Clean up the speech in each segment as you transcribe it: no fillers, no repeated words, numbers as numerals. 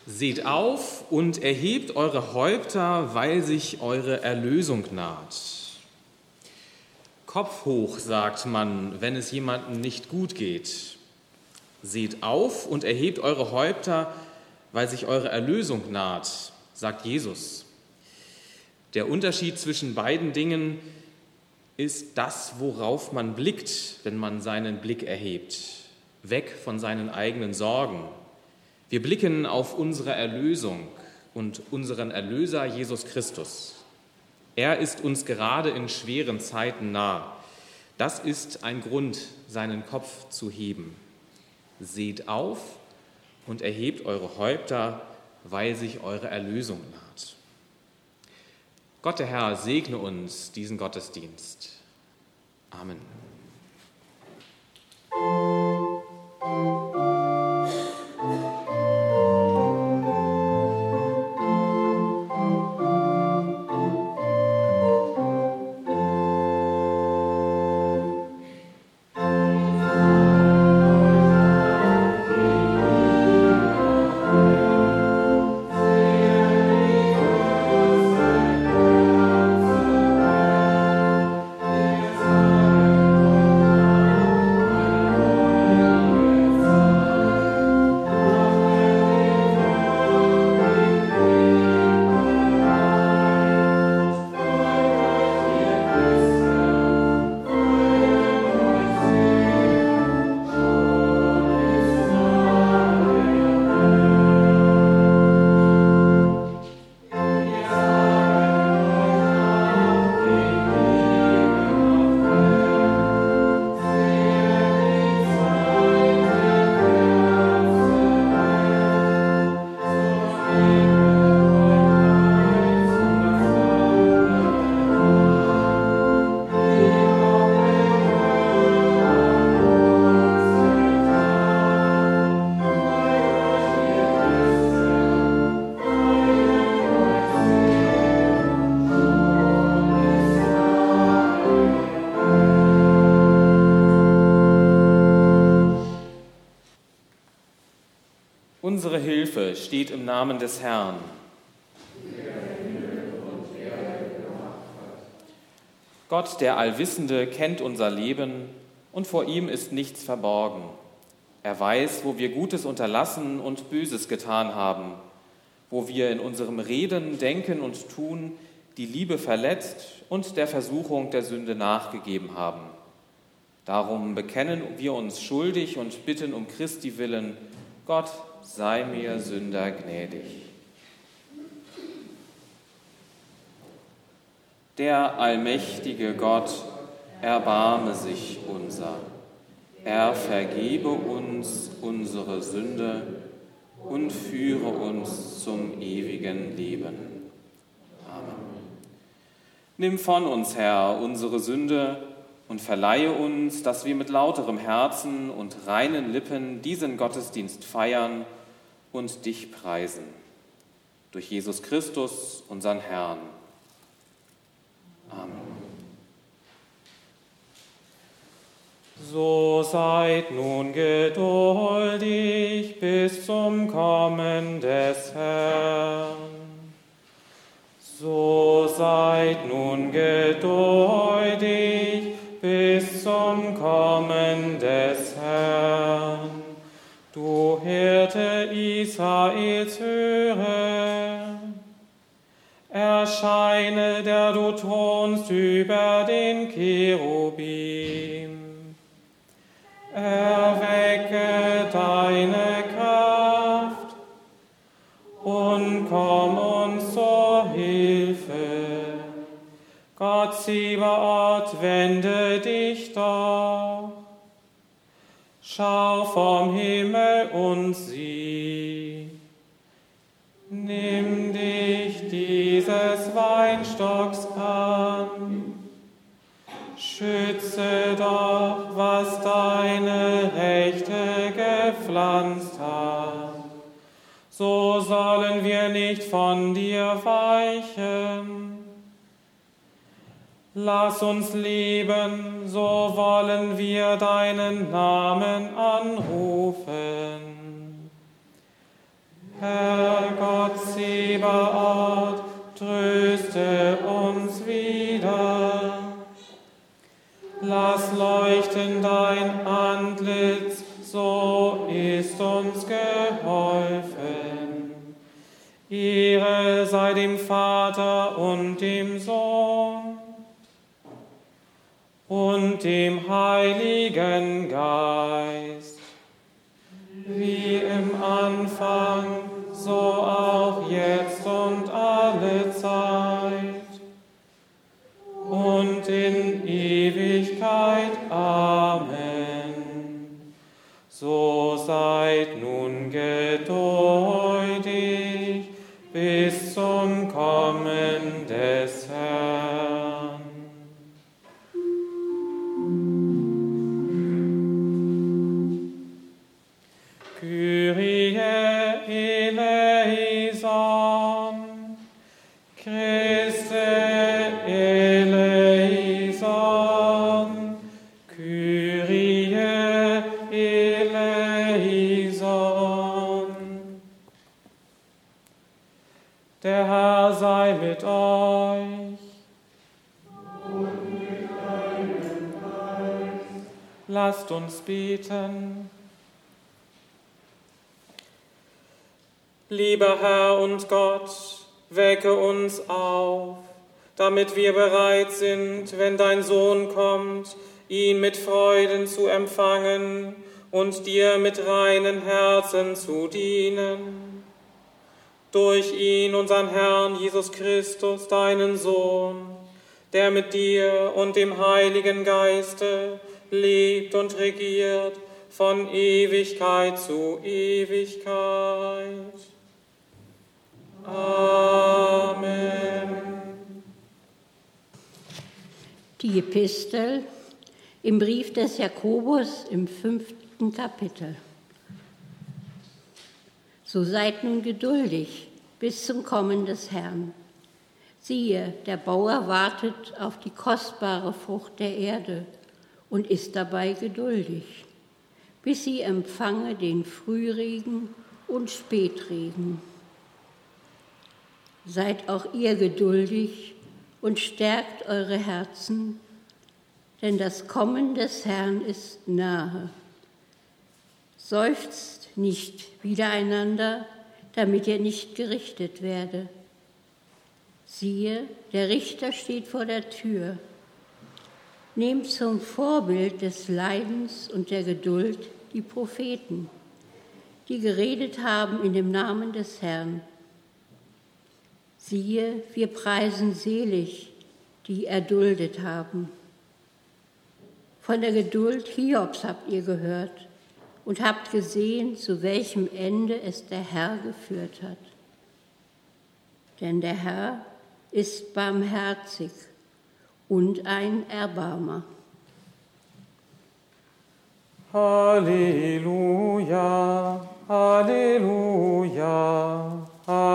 Seht auf und erhebt eure Häupter, weil sich eure Erlösung naht. Kopf hoch, sagt man, wenn es jemandem nicht gut geht. Seht auf und erhebt eure Häupter, weil sich eure Erlösung naht, sagt Jesus. Der Unterschied zwischen beiden Dingen ist das, worauf man blickt, wenn man seinen Blick erhebt, weg von seinen eigenen Sorgen. Wir blicken auf unsere Erlösung und unseren Erlöser Jesus Christus. Er ist uns gerade in schweren Zeiten nah. Das ist ein Grund, seinen Kopf zu heben. Seht auf und erhebt eure Häupter, weil sich eure Erlösung naht. Gott der Herr segne uns diesen Gottesdienst. Amen. Unsere Hilfe steht im Namen des Herrn. Gott, der Allwissende, kennt unser Leben und vor ihm ist nichts verborgen. Er weiß, wo wir Gutes unterlassen und Böses getan haben, wo wir in unserem Reden, Denken und Tun die Liebe verletzt und der Versuchung der Sünde nachgegeben haben. Darum bekennen wir uns schuldig und bitten um Christi willen: Gott, sei mir Sünder gnädig. Der allmächtige Gott, erbarme sich unser. Er vergebe uns unsere Sünde und führe uns zum ewigen Leben. Amen. Nimm von uns, Herr, unsere Sünde und verleihe uns, dass wir mit lauterem Herzen und reinen Lippen diesen Gottesdienst feiern und dich preisen. Durch Jesus Christus, unseren Herrn. Amen. So seid nun geduldig bis zum Kommen des Herrn. So seid nun geduldig bis zum Kommen des Herrn. Du Hirte Israels, höre. Erscheine, der du thronst über den Cherubim. Erwecke deine Kraft und komm uns zur Hilfe. Gott, Zebaoth, wende dich doch. Schau vom Himmel und sieh. Nimm dich dieses Weinstocks an. Schütze doch, was deine Rechte gepflanzt hat. So sollen wir nicht von dir weichen. Lass uns lieben, so wollen wir deinen Namen anrufen. Herr, uns geholfen. Ehre sei dem Vater und dem Sohn und dem Heiligen Geist, wie im Anfang, so auch jetzt und alle Zeit und in Ewigkeit. Amen. So seid nun geduldig bis zum Kommen des Herrn. Kyrie eleison, Christe eleison, Kyrie eleison. Der Herr sei mit euch. Und mit deinem Geist. Lasst uns beten. Lieber Herr und Gott, wecke uns auf, damit wir bereit sind, wenn dein Sohn kommt, ihn mit Freuden zu empfangen und dir mit reinen Herzen zu dienen. Durch ihn, unseren Herrn Jesus Christus, deinen Sohn, der mit dir und dem Heiligen Geiste lebt und regiert von Ewigkeit zu Ewigkeit. Amen. Die Epistel im Brief des Jakobus im 5. Kapitel. So seid nun geduldig bis zum Kommen des Herrn. Siehe, der Bauer wartet auf die kostbare Frucht der Erde und ist dabei geduldig, bis sie empfange den Frühregen und Spätregen. Seid auch ihr geduldig und stärkt eure Herzen, denn das Kommen des Herrn ist nahe. Seufzt nicht widereinander, damit ihr nicht gerichtet werde. Siehe, der Richter steht vor der Tür. Nehmt zum Vorbild des Leidens und der Geduld die Propheten, die geredet haben in dem Namen des Herrn. Siehe, wir preisen selig, die erduldet haben. Von der Geduld Hiobs habt ihr gehört und habt gesehen, zu welchem Ende es der Herr geführt hat. Denn der Herr ist barmherzig und ein Erbarmer. Halleluja, Halleluja,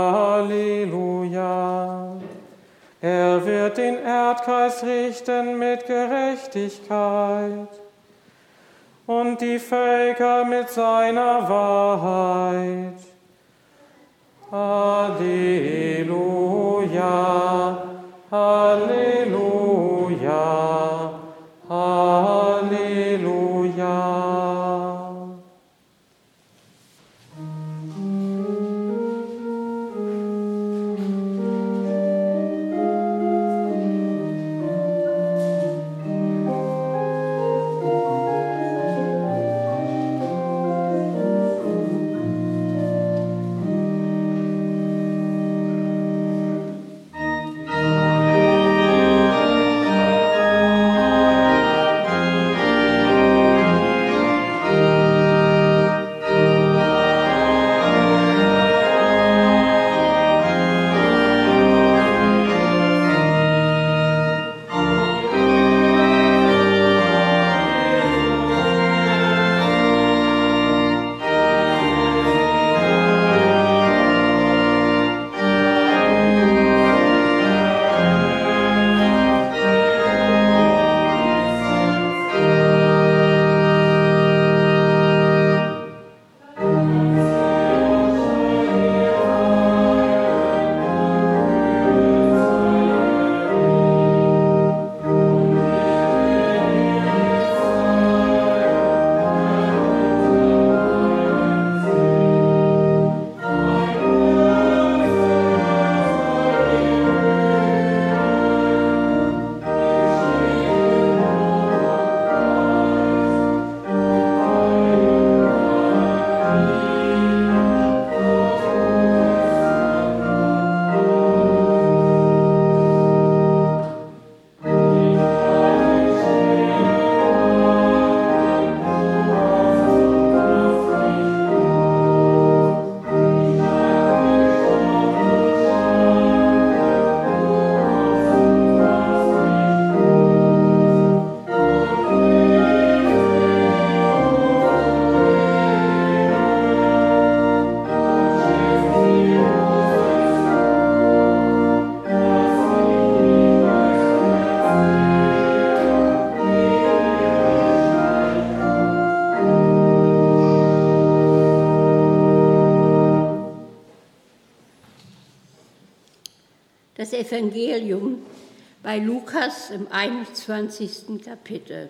Halleluja. Er wird den Erdkreis richten mit Gerechtigkeit und die Völker mit seiner Wahrheit. Halleluja, Halleluja, Halleluja. Das Evangelium bei Lukas im 21. Kapitel.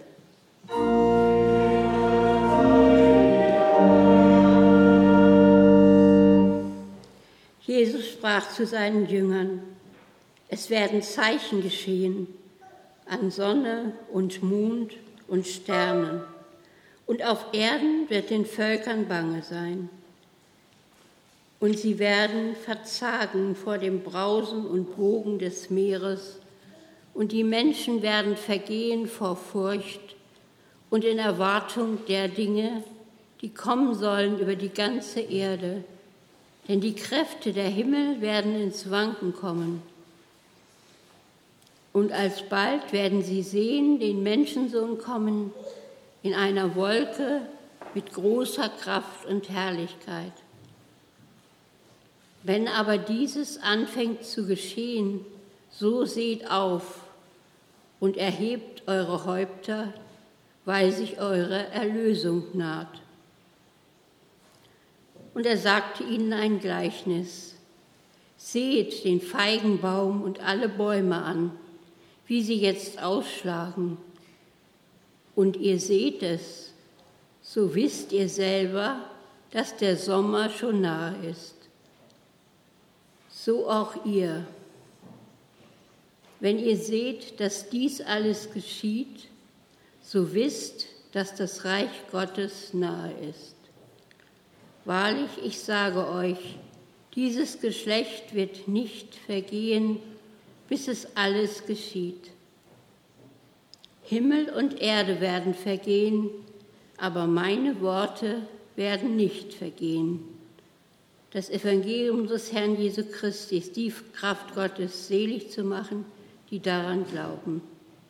Jesus sprach zu seinen Jüngern: Es werden Zeichen geschehen an Sonne und Mond und Sternen, und auf Erden wird den Völkern bange sein. Und sie werden verzagen vor dem Brausen und Wogen des Meeres, und die Menschen werden vergehen vor Furcht und in Erwartung der Dinge, die kommen sollen über die ganze Erde. Denn die Kräfte der Himmel werden ins Wanken kommen. Und alsbald werden sie sehen den Menschensohn kommen in einer Wolke mit großer Kraft und Herrlichkeit. Wenn aber dieses anfängt zu geschehen, so seht auf und erhebt eure Häupter, weil sich eure Erlösung naht. Und er sagte ihnen ein Gleichnis: Seht den Feigenbaum und alle Bäume an, wie sie jetzt ausschlagen. Und ihr seht es, so wisst ihr selber, dass der Sommer schon nahe ist. So auch ihr. Wenn ihr seht, dass dies alles geschieht, so wisst, dass das Reich Gottes nahe ist. Wahrlich, ich sage euch, dieses Geschlecht wird nicht vergehen, bis es alles geschieht. Himmel und Erde werden vergehen, aber meine Worte werden nicht vergehen. Das Evangelium des Herrn Jesu Christi ist die Kraft Gottes, selig zu machen, die daran glauben.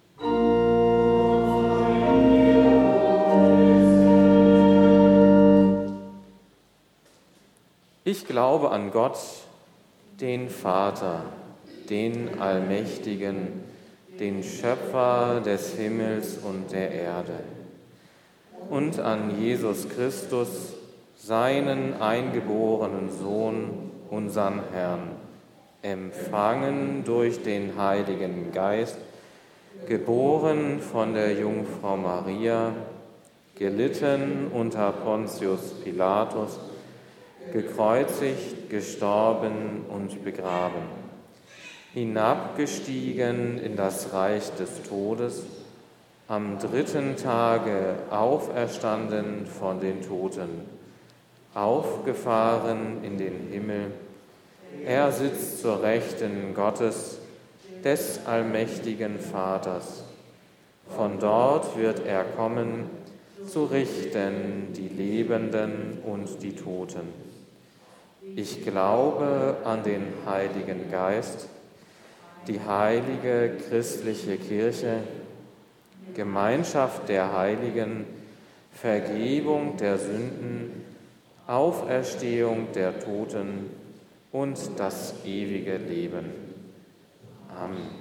Ich glaube an Gott, den Vater, den Allmächtigen, den Schöpfer des Himmels und der Erde, und an Jesus Christus, seinen eingeborenen Sohn, unseren Herrn, empfangen durch den Heiligen Geist, geboren von der Jungfrau Maria, gelitten unter Pontius Pilatus, gekreuzigt, gestorben und begraben, hinabgestiegen in das Reich des Todes, am 3. Tage auferstanden von den Toten, aufgefahren in den Himmel. Er sitzt zur Rechten Gottes, des allmächtigen Vaters. Von dort wird er kommen, zu richten die Lebenden und die Toten. Ich glaube an den Heiligen Geist, die heilige christliche Kirche, Gemeinschaft der Heiligen, Vergebung der Sünden, Auferstehung der Toten und das ewige Leben. Amen.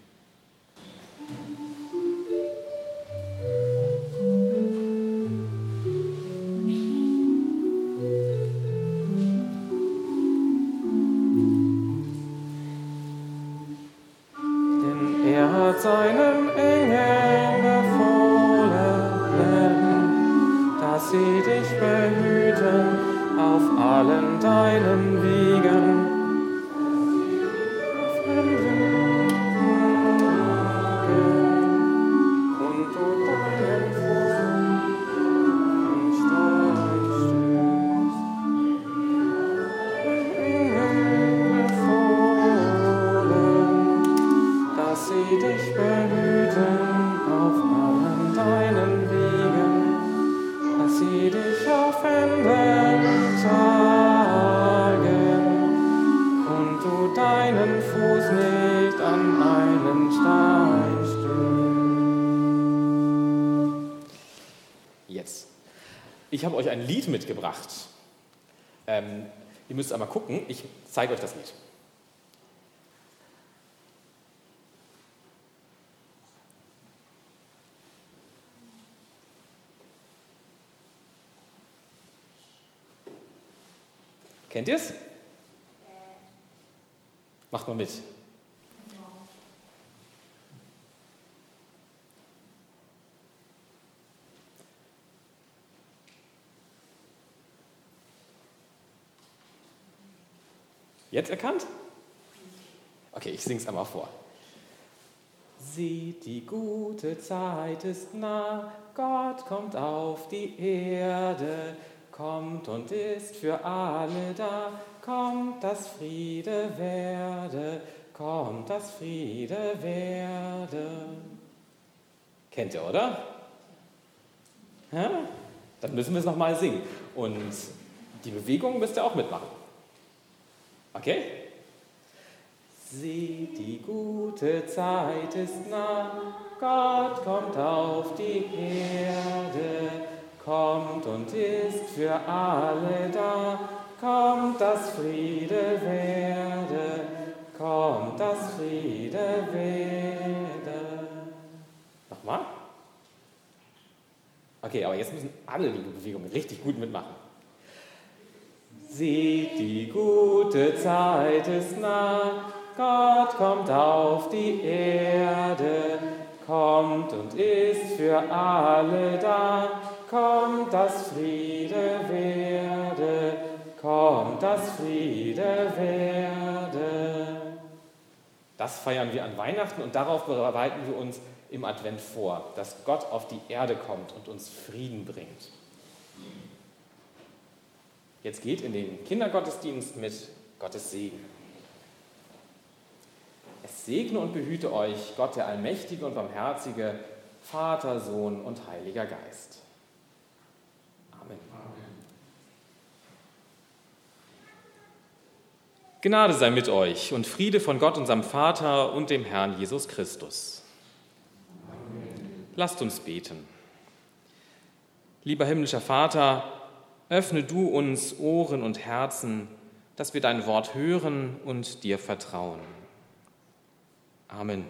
Denn er hat seinen Engeln befohlen, dass sie dich behüten auf allen deinen Wegen. Und du deinen Fuß nicht stößt. Engel befohlen, dass sie dich behüten auf allen deinen Wegen, dass sie dich auf Händen tragen und du deinen Fuß nicht an einen Stein stößt. Jetzt. Ich habe euch ein Lied mitgebracht. Ihr müsst einmal gucken, ich zeige euch das Lied. Kennt ihr es? Macht mal mit. Jetzt erkannt? Okay, ich sing's einmal vor. Sieht, die gute Zeit ist nah, Gott kommt auf die Erde, kommt und ist für alle da, kommt, dass Friede werde, kommt, dass Friede werde. Kennt ihr, oder? Ja? Dann müssen wir es nochmal singen. Und die Bewegung müsst ihr auch mitmachen. Okay? Sieht, die gute Zeit ist nah, Gott kommt auf die Erde, kommt und ist für alle da, kommt, dass Friede werde, kommt, dass Friede werde. Nochmal? Okay, aber jetzt müssen alle die Bewegungen richtig gut mitmachen. Sieht, die gute Zeit ist nah, Gott kommt auf die Erde, kommt und ist für alle da, kommt, dass Friede werde, kommt, dass Friede werde. Das feiern wir an Weihnachten und darauf bereiten wir uns im Advent vor, dass Gott auf die Erde kommt und uns Frieden bringt. Jetzt geht in den Kindergottesdienst mit Gottes Segen. Es segne und behüte euch Gott, der Allmächtige und Barmherzige, Vater, Sohn und Heiliger Geist. Amen. Gnade sei mit euch und Friede von Gott, unserem Vater und dem Herrn Jesus Christus. Amen. Lasst uns beten. Lieber himmlischer Vater, öffne du uns Ohren und Herzen, dass wir dein Wort hören und dir vertrauen. Amen.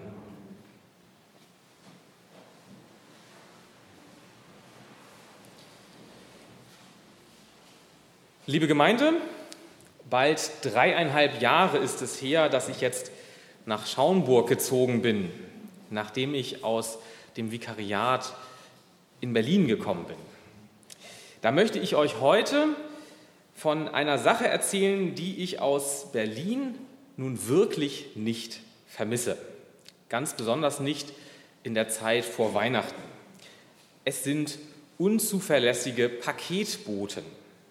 Liebe Gemeinde, bald 3,5 Jahre ist es her, dass ich jetzt nach Schaumburg gezogen bin, nachdem ich aus dem Vikariat in Berlin gekommen bin. Da möchte ich euch heute von einer Sache erzählen, die ich aus Berlin nun wirklich nicht vermisse. Ganz besonders nicht in der Zeit vor Weihnachten. Es sind unzuverlässige Paketboten.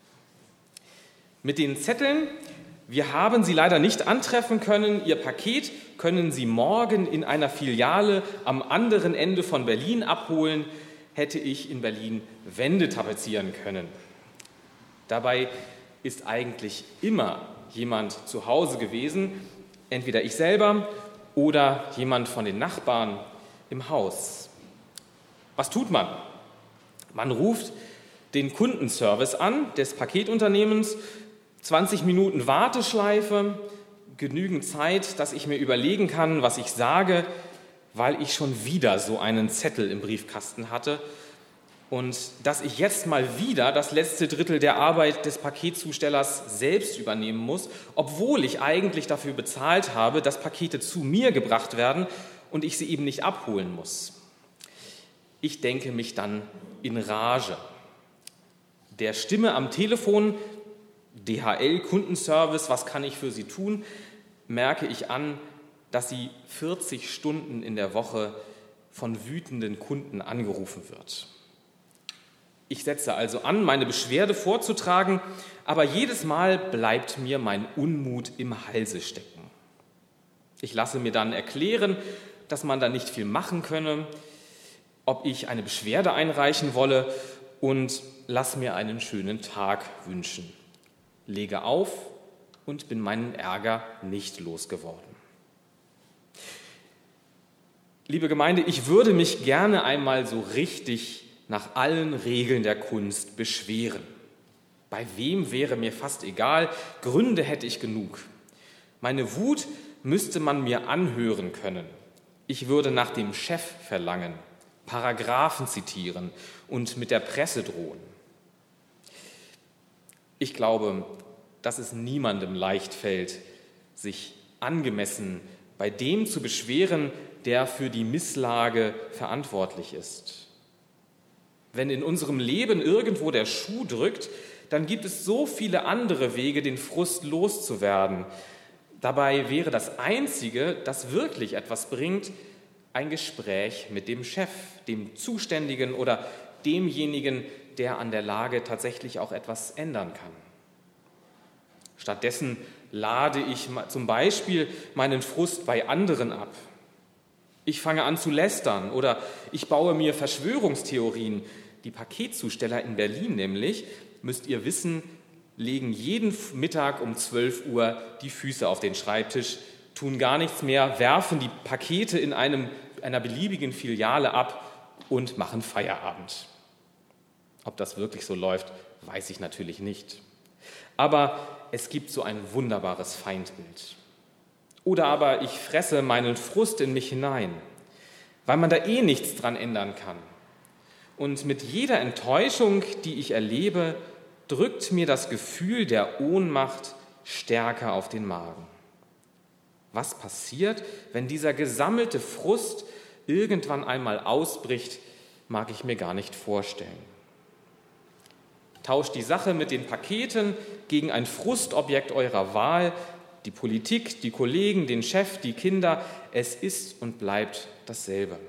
Mit den Zetteln: Wir haben Sie leider nicht antreffen können. Ihr Paket können Sie morgen in einer Filiale am anderen Ende von Berlin abholen, hätte ich in Berlin Wände tapezieren können. Dabei ist eigentlich immer jemand zu Hause gewesen, entweder ich selber oder jemand von den Nachbarn im Haus. Was tut man? Man ruft den Kundenservice an des Paketunternehmens, 20 Minuten Warteschleife, genügend Zeit, dass ich mir überlegen kann, was ich sage, weil ich schon wieder so einen Zettel im Briefkasten hatte und dass ich jetzt mal wieder das letzte Drittel der Arbeit des Paketzustellers selbst übernehmen muss, obwohl ich eigentlich dafür bezahlt habe, dass Pakete zu mir gebracht werden und ich sie eben nicht abholen muss. Ich denke mich dann in Rage. Der Stimme am Telefon, DHL-Kundenservice, was kann ich für Sie tun, merke ich an, dass sie 40 Stunden in der Woche von wütenden Kunden angerufen wird. Ich setze also an, meine Beschwerde vorzutragen, aber jedes Mal bleibt mir mein Unmut im Halse stecken. Ich lasse mir dann erklären, dass man da nicht viel machen könne, ob ich eine Beschwerde einreichen wolle und lasse mir einen schönen Tag wünschen. Lege auf und bin meinen Ärger nicht losgeworden. Liebe Gemeinde, ich würde mich gerne einmal so richtig nach allen Regeln der Kunst beschweren. Bei wem wäre mir fast egal, Gründe hätte ich genug. Meine Wut müsste man mir anhören können. Ich würde nach dem Chef verlangen, Paragraphen zitieren und mit der Presse drohen. Ich glaube, dass es niemandem leicht fällt, sich angemessen bei dem zu beschweren, der für die Misslage verantwortlich ist. Wenn in unserem Leben irgendwo der Schuh drückt, dann gibt es so viele andere Wege, den Frust loszuwerden. Dabei wäre das Einzige, das wirklich etwas bringt, ein Gespräch mit dem Chef, dem Zuständigen oder demjenigen, der an der Lage tatsächlich auch etwas ändern kann. Stattdessen lade ich zum Beispiel meinen Frust bei anderen ab. Ich fange an zu lästern oder ich baue mir Verschwörungstheorien. Die Paketzusteller in Berlin nämlich, müsst ihr wissen, legen jeden Mittag um 12 Uhr die Füße auf den Schreibtisch, tun gar nichts mehr, werfen die Pakete in einer beliebigen Filiale ab und machen Feierabend. Ob das wirklich so läuft, weiß ich natürlich nicht. Aber es gibt so ein wunderbares Feindbild. Oder aber ich fresse meinen Frust in mich hinein, weil man da nichts dran ändern kann. Und mit jeder Enttäuschung, die ich erlebe, drückt mir das Gefühl der Ohnmacht stärker auf den Magen. Was passiert, wenn dieser gesammelte Frust irgendwann einmal ausbricht, mag ich mir gar nicht vorstellen. Tauscht die Sache mit den Paketen gegen ein Frustobjekt eurer Wahl, die Politik, die Kollegen, den Chef, die Kinder. Es ist und bleibt dasselbe.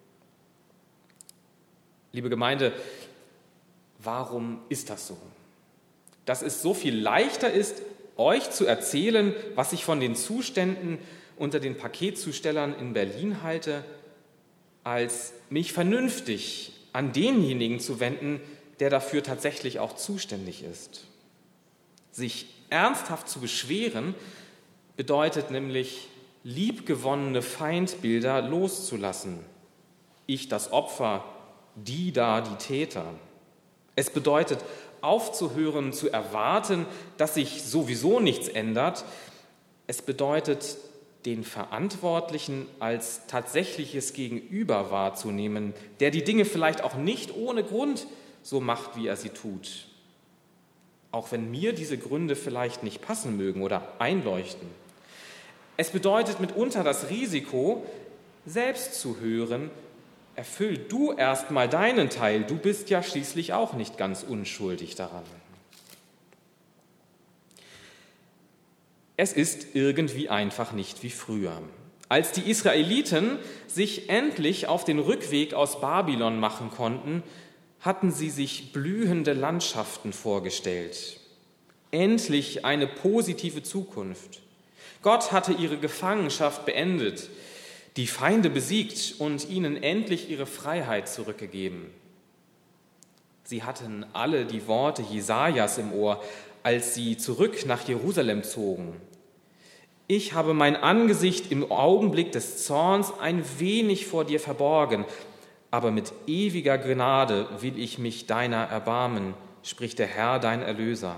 Liebe Gemeinde, warum ist das so? Dass es so viel leichter ist, euch zu erzählen, was ich von den Zuständen unter den Paketzustellern in Berlin halte, als mich vernünftig an denjenigen zu wenden, der dafür tatsächlich auch zuständig ist. Sich ernsthaft zu beschweren, bedeutet nämlich, liebgewonnene Feindbilder loszulassen. Ich das Opfer, die da die Täter. Es bedeutet, aufzuhören, zu erwarten, dass sich sowieso nichts ändert. Es bedeutet, den Verantwortlichen als tatsächliches Gegenüber wahrzunehmen, der die Dinge vielleicht auch nicht ohne Grund so macht, wie er sie tut. Auch wenn mir diese Gründe vielleicht nicht passen mögen oder einleuchten. Es bedeutet mitunter das Risiko, selbst zu hören, erfüll du erst mal deinen Teil, du bist ja schließlich auch nicht ganz unschuldig daran. Es ist irgendwie einfach nicht wie früher. Als die Israeliten sich endlich auf den Rückweg aus Babylon machen konnten, hatten sie sich blühende Landschaften vorgestellt. Endlich eine positive Zukunft. Gott hatte ihre Gefangenschaft beendet, die Feinde besiegt und ihnen endlich ihre Freiheit zurückgegeben. Sie hatten alle die Worte Jesajas im Ohr, als sie zurück nach Jerusalem zogen. Ich habe mein Angesicht im Augenblick des Zorns ein wenig vor dir verborgen, aber mit ewiger Gnade will ich mich deiner erbarmen, spricht der Herr, dein Erlöser.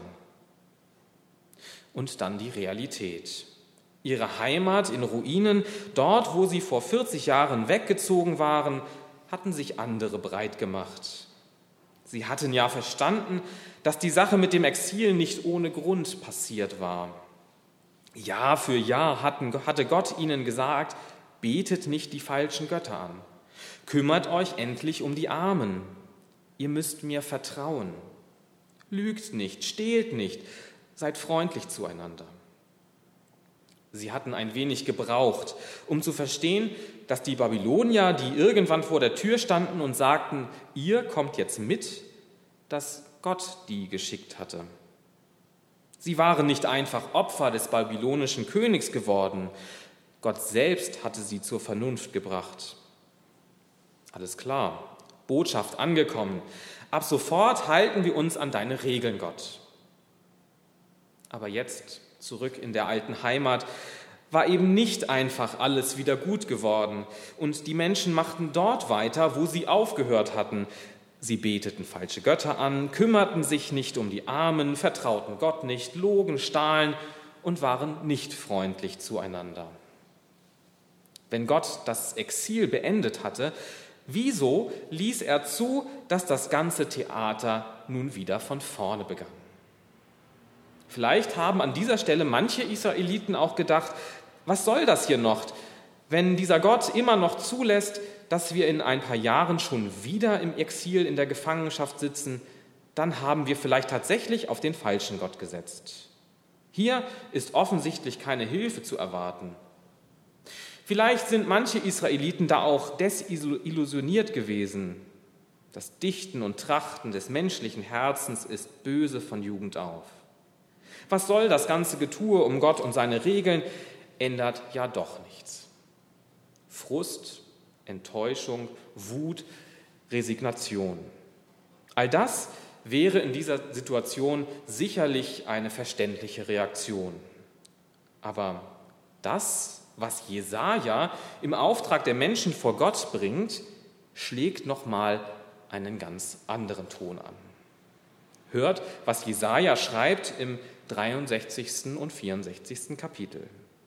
Und dann die Realität. Ihre Heimat in Ruinen, dort, wo sie vor 40 Jahren weggezogen waren, hatten sich andere breit gemacht. Sie hatten ja verstanden, dass die Sache mit dem Exil nicht ohne Grund passiert war. Jahr für Jahr hatte Gott ihnen gesagt, betet nicht die falschen Götter an. Kümmert euch endlich um die Armen. Ihr müsst mir vertrauen. Lügt nicht, stehlt nicht, seid freundlich zueinander. Sie hatten ein wenig gebraucht, um zu verstehen, dass die Babylonier, die irgendwann vor der Tür standen und sagten, ihr kommt jetzt mit, dass Gott die geschickt hatte. Sie waren nicht einfach Opfer des babylonischen Königs geworden. Gott selbst hatte sie zur Vernunft gebracht. Alles klar, Botschaft angekommen. Ab sofort halten wir uns an deine Regeln, Gott. Aber jetzt, zurück in der alten Heimat, war eben nicht einfach alles wieder gut geworden. Und die Menschen machten dort weiter, wo sie aufgehört hatten. Sie beteten falsche Götter an, kümmerten sich nicht um die Armen, vertrauten Gott nicht, logen, stahlen und waren nicht freundlich zueinander. Wenn Gott das Exil beendet hatte, wieso ließ er zu, dass das ganze Theater nun wieder von vorne begann? Vielleicht haben an dieser Stelle manche Israeliten auch gedacht, was soll das hier noch, wenn dieser Gott immer noch zulässt, dass wir in ein paar Jahren schon wieder im Exil in der Gefangenschaft sitzen, dann haben wir vielleicht tatsächlich auf den falschen Gott gesetzt. Hier ist offensichtlich keine Hilfe zu erwarten. Vielleicht sind manche Israeliten da auch desillusioniert gewesen. Das Dichten und Trachten des menschlichen Herzens ist böse von Jugend auf. Was soll das ganze Getue um Gott und seine Regeln, ändert ja doch nichts. Frust, Enttäuschung, Wut, Resignation. All das wäre in dieser Situation sicherlich eine verständliche Reaktion. Aber das, was Jesaja im Auftrag der Menschen vor Gott bringt, schlägt nochmal einen ganz anderen Ton an. Hört, was Jesaja schreibt im 63. und 64. Kapitel.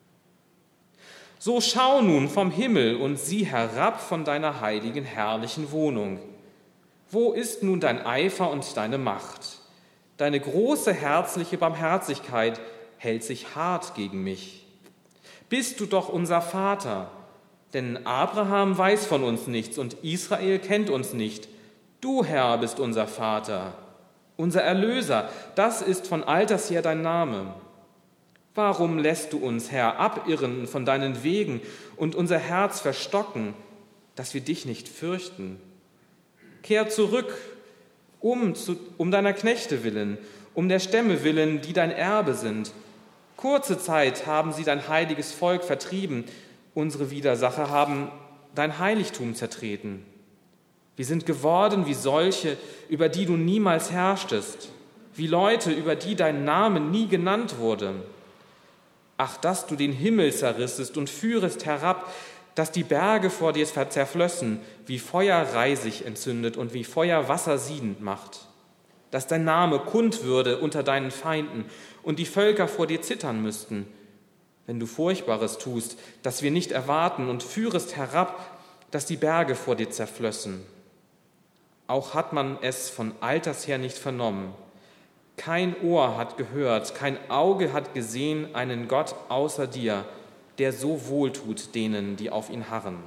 So schau nun vom Himmel und sieh herab von deiner heiligen, herrlichen Wohnung. Wo ist nun dein Eifer und deine Macht? Deine große herzliche Barmherzigkeit hält sich hart gegen mich. Bist du doch unser Vater, denn Abraham weiß von uns nichts und Israel kennt uns nicht. Du, Herr, bist unser Vater, unser Erlöser, das ist von alters her dein Name. Warum lässt du uns, Herr, abirren von deinen Wegen und unser Herz verstocken, dass wir dich nicht fürchten? Kehr zurück, um deiner Knechte willen, um der Stämme willen, die dein Erbe sind. Kurze Zeit haben sie dein heiliges Volk vertrieben, unsere Widersacher haben dein Heiligtum zertreten. Wir sind geworden wie solche, über die du niemals herrschtest, wie Leute, über die dein Name nie genannt wurde. Ach, dass du den Himmel zerrissest und führest herab, dass die Berge vor dir zerflössen, wie Feuer Reisig entzündet und wie Feuer Wasser siedend macht. Dass dein Name kund würde unter deinen Feinden und die Völker vor dir zittern müssten, wenn du Furchtbares tust, das wir nicht erwarten und führest herab, dass die Berge vor dir zerflössen. Auch hat man es von alters her nicht vernommen. Kein Ohr hat gehört, kein Auge hat gesehen einen Gott außer dir, der so wohltut denen, die auf ihn harren.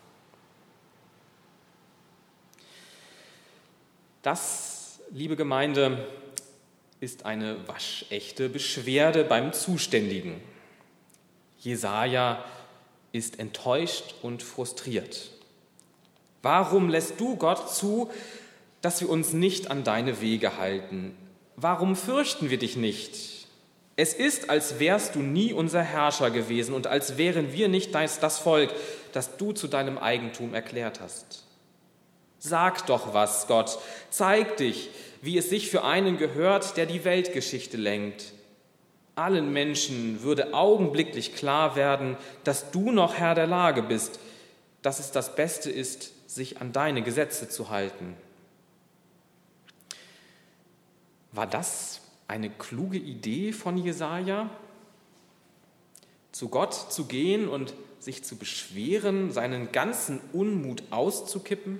Das, liebe Gemeinde, ist eine waschechte Beschwerde beim Zuständigen. Jesaja ist enttäuscht und frustriert. Warum lässt du, Gott, zu, dass wir uns nicht an deine Wege halten? Warum fürchten wir dich nicht? Es ist, als wärst du nie unser Herrscher gewesen und als wären wir nicht das Volk, das du zu deinem Eigentum erklärt hast. Sag doch was, Gott, zeig dich, wie es sich für einen gehört, der die Weltgeschichte lenkt. Allen Menschen würde augenblicklich klar werden, dass du noch Herr der Lage bist, dass es das Beste ist, sich an deine Gesetze zu halten. War das eine kluge Idee von Jesaja? Zu Gott zu gehen und sich zu beschweren, seinen ganzen Unmut auszukippen?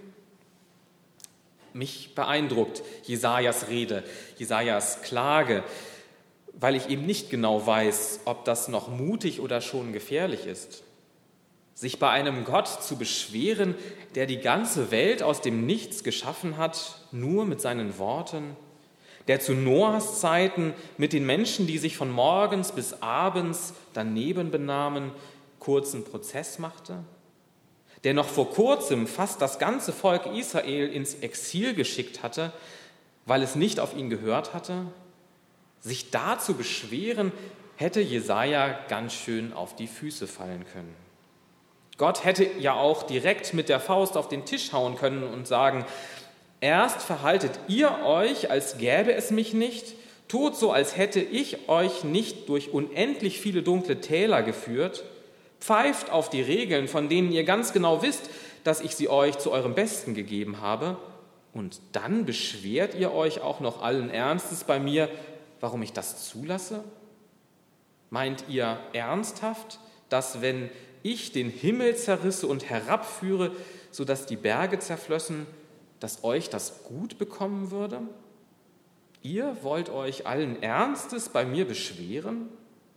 Mich beeindruckt Jesajas Rede, Jesajas Klage, weil ich eben nicht genau weiß, ob das noch mutig oder schon gefährlich ist. Sich bei einem Gott zu beschweren, der die ganze Welt aus dem Nichts geschaffen hat, nur mit seinen Worten, der zu Noahs Zeiten mit den Menschen, die sich von morgens bis abends daneben benahmen, kurzen Prozess machte, der noch vor kurzem fast das ganze Volk Israel ins Exil geschickt hatte, weil es nicht auf ihn gehört hatte. Sich da zu beschweren, hätte Jesaja ganz schön auf die Füße fallen können. Gott hätte ja auch direkt mit der Faust auf den Tisch hauen können und sagen: Erst verhaltet ihr euch, als gäbe es mich nicht, tut so, als hätte ich euch nicht durch unendlich viele dunkle Täler geführt, pfeift auf die Regeln, von denen ihr ganz genau wisst, dass ich sie euch zu eurem Besten gegeben habe, und dann beschwert ihr euch auch noch allen Ernstes bei mir, warum ich das zulasse? Meint ihr ernsthaft, dass wenn ich den Himmel zerrisse und herabführe, sodass die Berge zerflössen, dass euch das gut bekommen würde? Ihr wollt euch allen Ernstes bei mir beschweren?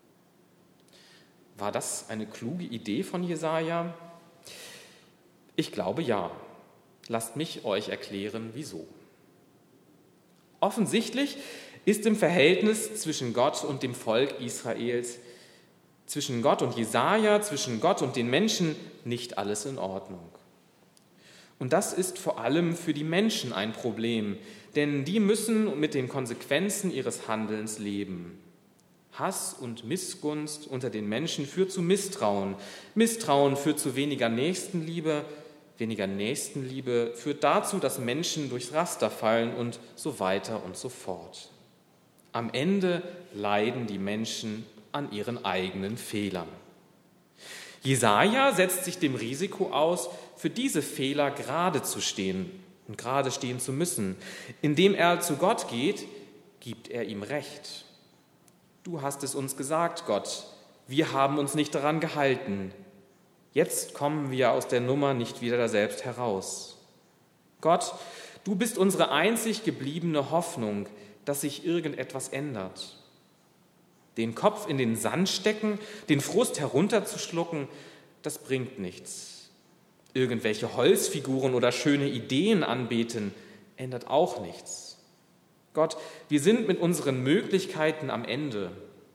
War das eine kluge Idee von Jesaja? Ich glaube ja. Lasst mich euch erklären, wieso. Offensichtlich ist im Verhältnis zwischen Gott und dem Volk Israels, zwischen Gott und Jesaja, zwischen Gott und den Menschen nicht alles in Ordnung. Und das ist vor allem für die Menschen ein Problem, denn die müssen mit den Konsequenzen ihres Handelns leben. Hass und Missgunst unter den Menschen führt zu Misstrauen. Misstrauen führt zu weniger Nächstenliebe. Weniger Nächstenliebe führt dazu, dass Menschen durchs Raster fallen und so weiter und so fort. Am Ende leiden die Menschen an ihren eigenen Fehlern. Jesaja setzt sich dem Risiko aus, für diese Fehler gerade zu stehen und gerade stehen zu müssen. Indem er zu Gott geht, gibt er ihm Recht. Du hast es uns gesagt, Gott, wir haben uns nicht daran gehalten. Jetzt kommen wir aus der Nummer nicht wieder selbst heraus. Gott, du bist unsere einzig gebliebene Hoffnung, dass sich irgendetwas ändert. Den Kopf in den Sand stecken, den Frust herunterzuschlucken, das bringt nichts. Irgendwelche Holzfiguren oder schöne Ideen anbeten, ändert auch nichts. Gott, wir sind mit unseren Möglichkeiten am Ende.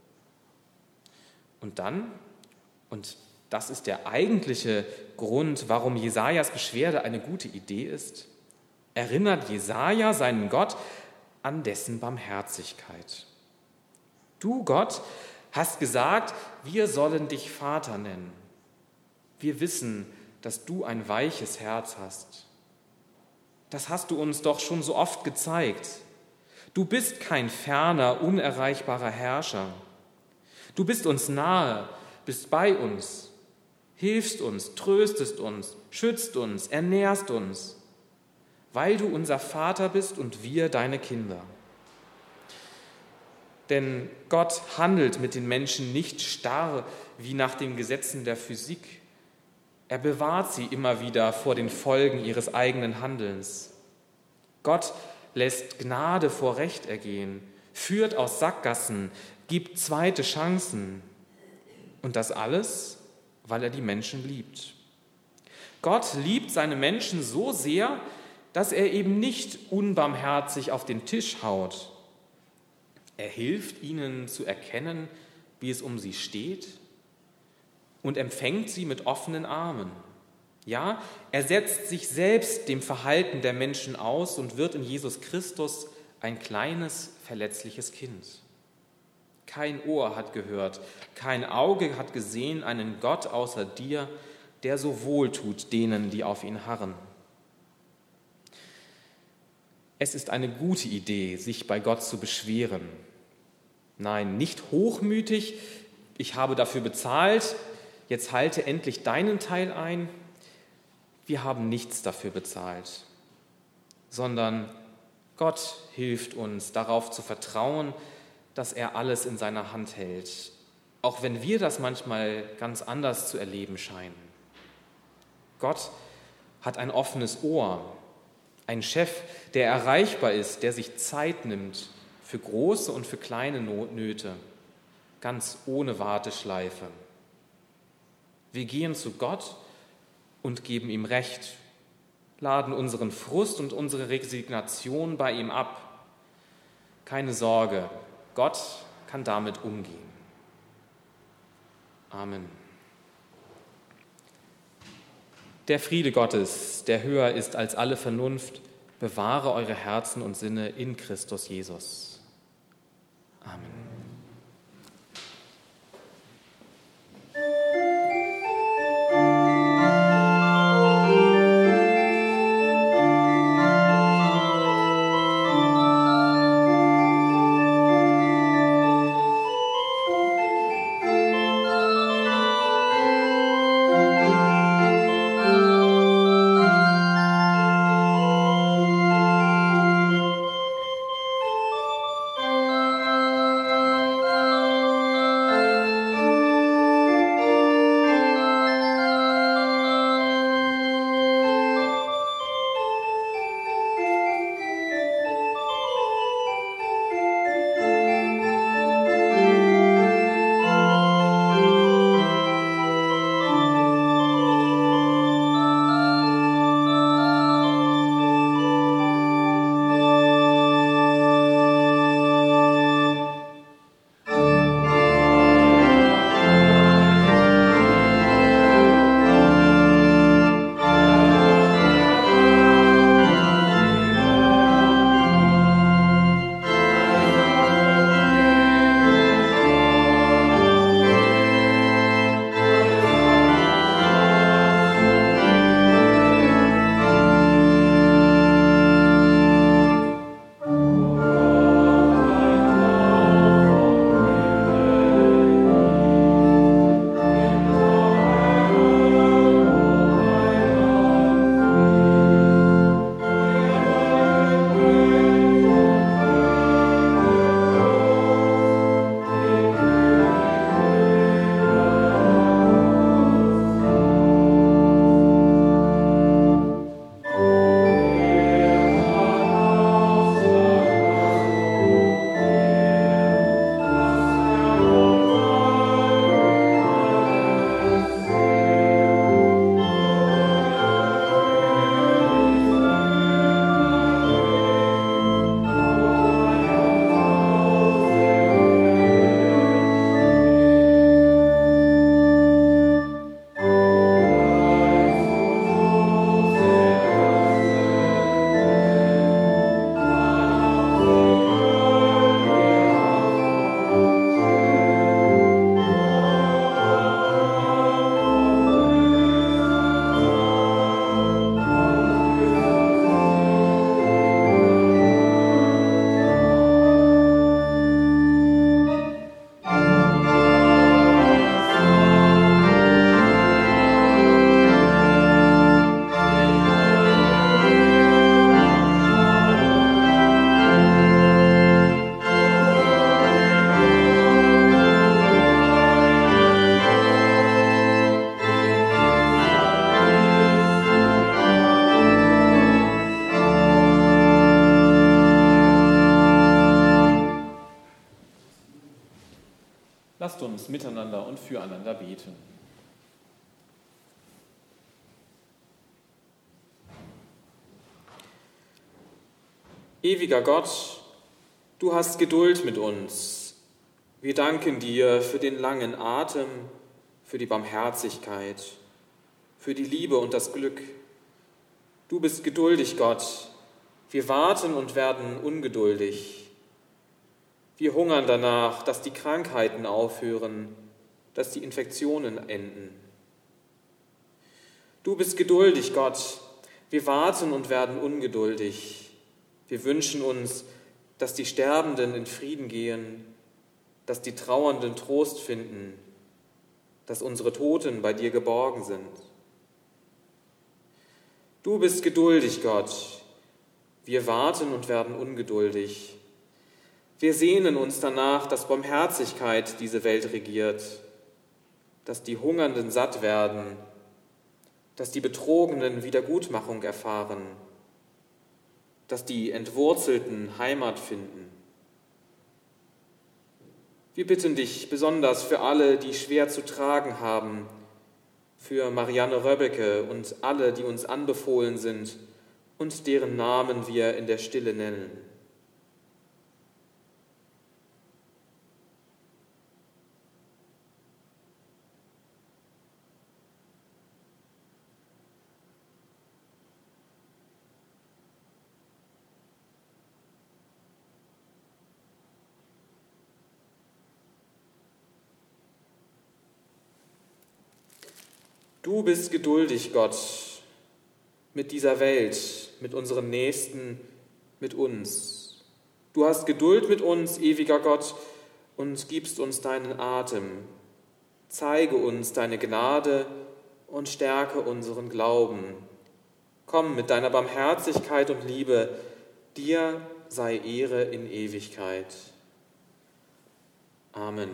Und dann, und das ist der eigentliche Grund, warum Jesajas Beschwerde eine gute Idee ist, erinnert Jesaja seinen Gott an dessen Barmherzigkeit. Du, Gott, hast gesagt, wir sollen dich Vater nennen. Wir wissen, dass du ein weiches Herz hast. Das hast du uns doch schon so oft gezeigt. Du bist kein ferner, unerreichbarer Herrscher. Du bist uns nahe, bist bei uns, hilfst uns, tröstest uns, schützt uns, ernährst uns, weil du unser Vater bist und wir deine Kinder. Denn Gott handelt mit den Menschen nicht starr wie nach den Gesetzen der Physik. Er bewahrt sie immer wieder vor den Folgen ihres eigenen Handelns. Gott lässt Gnade vor Recht ergehen, führt aus Sackgassen, gibt zweite Chancen. Und das alles, weil er die Menschen liebt. Gott liebt seine Menschen so sehr, dass er eben nicht unbarmherzig auf den Tisch haut. Er hilft ihnen zu erkennen, wie es um sie steht und empfängt sie mit offenen Armen. Ja, er setzt sich selbst dem Verhalten der Menschen aus und wird in Jesus Christus ein kleines, verletzliches Kind. Kein Ohr hat gehört, kein Auge hat gesehen einen Gott außer dir, der so wohltut denen, die auf ihn harren. Es ist eine gute Idee, sich bei Gott zu beschweren. Nein, nicht hochmütig, ich habe dafür bezahlt, jetzt halte endlich deinen Teil ein. Wir haben nichts dafür bezahlt, sondern Gott hilft uns, darauf zu vertrauen, dass er alles in seiner Hand hält, auch wenn wir das manchmal ganz anders zu erleben scheinen. Gott hat ein offenes Ohr, einen Chef, der erreichbar ist, der sich Zeit nimmt für große und für kleine Nöte, ganz ohne Warteschleife. Wir gehen zu Gott und geben ihm Recht, laden unseren Frust und unsere Resignation bei ihm ab. Keine Sorge, Gott kann damit umgehen. Amen. Der Friede Gottes, der höher ist als alle Vernunft, bewahre eure Herzen und Sinne in Christus Jesus. Amen. uns miteinander und füreinander beten. Ewiger Gott, du hast Geduld mit uns. Wir danken dir für den langen Atem, für die Barmherzigkeit, für die Liebe und das Glück. Du bist geduldig, Gott. Wir warten und werden ungeduldig. Wir hungern danach, dass die Krankheiten aufhören, dass die Infektionen enden. Du bist geduldig, Gott. Wir warten und werden ungeduldig. Wir wünschen uns, dass die Sterbenden in Frieden gehen, dass die Trauernden Trost finden, dass unsere Toten bei dir geborgen sind. Du bist geduldig, Gott. Wir warten und werden ungeduldig. Wir sehnen uns danach, dass Barmherzigkeit diese Welt regiert, dass die Hungernden satt werden, dass die Betrogenen Wiedergutmachung erfahren, dass die Entwurzelten Heimat finden. Wir bitten dich besonders für alle, die schwer zu tragen haben, für Marianne Röbbecke und alle, die uns anbefohlen sind und deren Namen wir in der Stille nennen. Du bist geduldig, Gott, mit dieser Welt, mit unseren Nächsten, mit uns. Du hast Geduld mit uns, ewiger Gott, und gibst uns deinen Atem. Zeige uns deine Gnade und stärke unseren Glauben. Komm mit deiner Barmherzigkeit und Liebe, dir sei Ehre in Ewigkeit. Amen.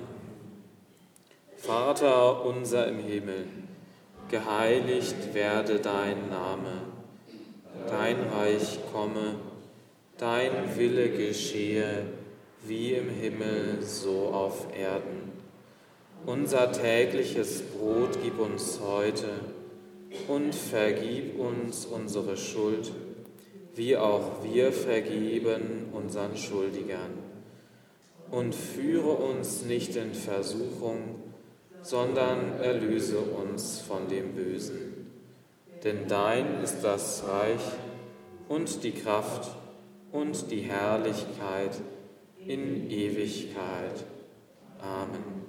Vater unser im Himmel, geheiligt werde dein Name, dein Reich komme, dein Wille geschehe, wie im Himmel, so auf Erden. Unser tägliches Brot gib uns heute und vergib uns unsere Schuld, wie auch wir vergeben unseren Schuldigern. Und führe uns nicht in Versuchung, sondern erlöse uns von dem Bösen. Denn dein ist das Reich und die Kraft und die Herrlichkeit in Ewigkeit. Amen.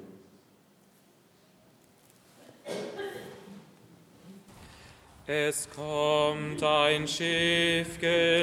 Es kommt ein Schiff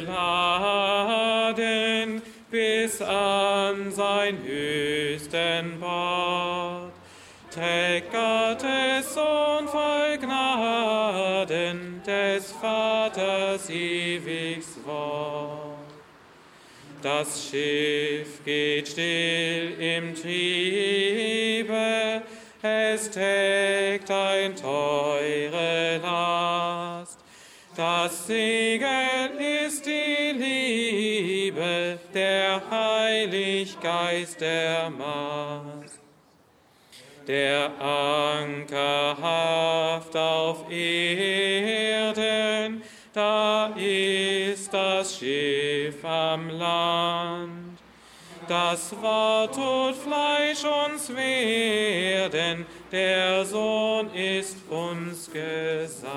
geladen bis an sein höchsten Bad. Trägt Gottes Sohn voll Gnaden, des Vaters ewiges Wort. Das Schiff geht still im Triebe, es trägt ein teure Last. Das Segel ist die Liebe, der Heiliggeist der Mast. Der Anker haft auf Erden, da ist das Schiff am Land. Das Wort tut Fleisch uns werden, der Sohn ist uns gesandt.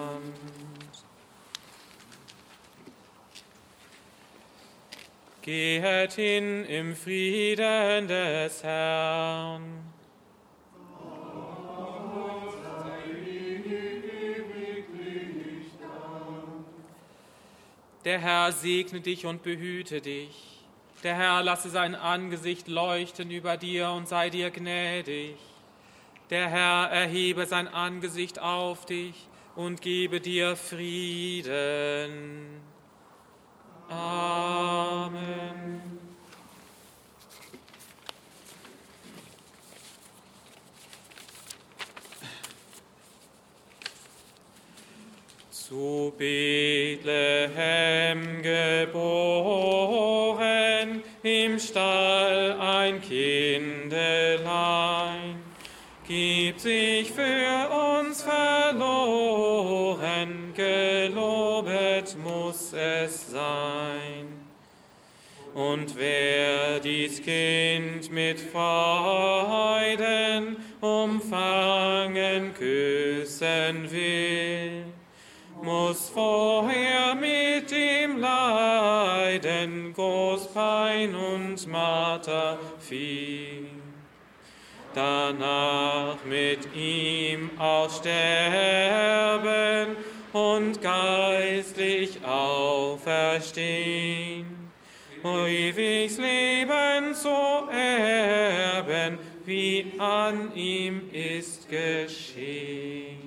Gehet hin im Frieden des Herrn. Der Herr segne dich und behüte dich. Der Herr lasse sein Angesicht leuchten über dir und sei dir gnädig. Der Herr erhebe sein Angesicht auf dich und gebe dir Frieden. Amen. Zu Bethlehem geboren, im Stall ein Kindelein, gibt sich für uns verloren, gelobet muss es sein. Und wer dies Kind mit Freuden umfangen, küssen will, muss vorher mit ihm leiden, Großpein und Marter viel. Danach mit ihm auch sterben und geistlich auferstehen, ewiges Leben zu erben, wie an ihm ist geschehen.